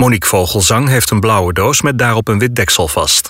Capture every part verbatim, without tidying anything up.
Monique Vogelzang heeft een blauwe doos met daarop een wit deksel vast.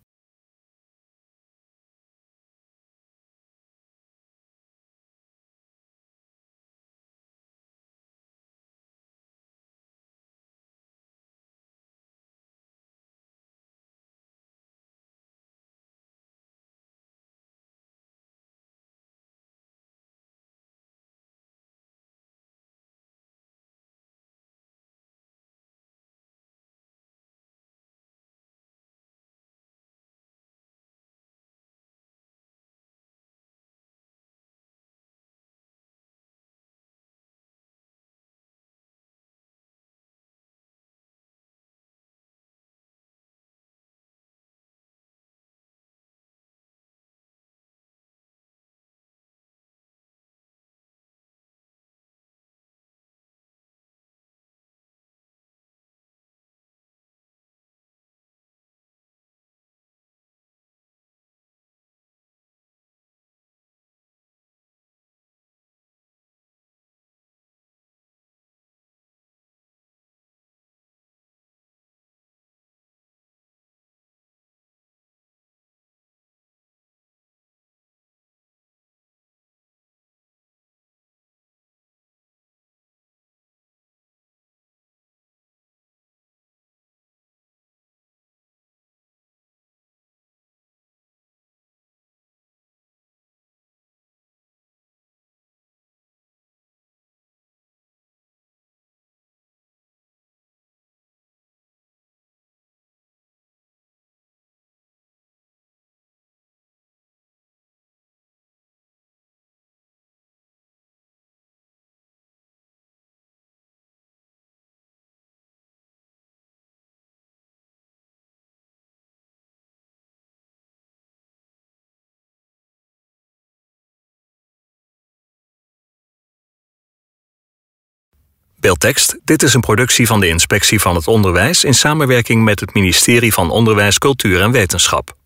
Beeldtekst: dit is een productie van de Inspectie van het Onderwijs in samenwerking met het ministerie van Onderwijs, Cultuur en Wetenschap.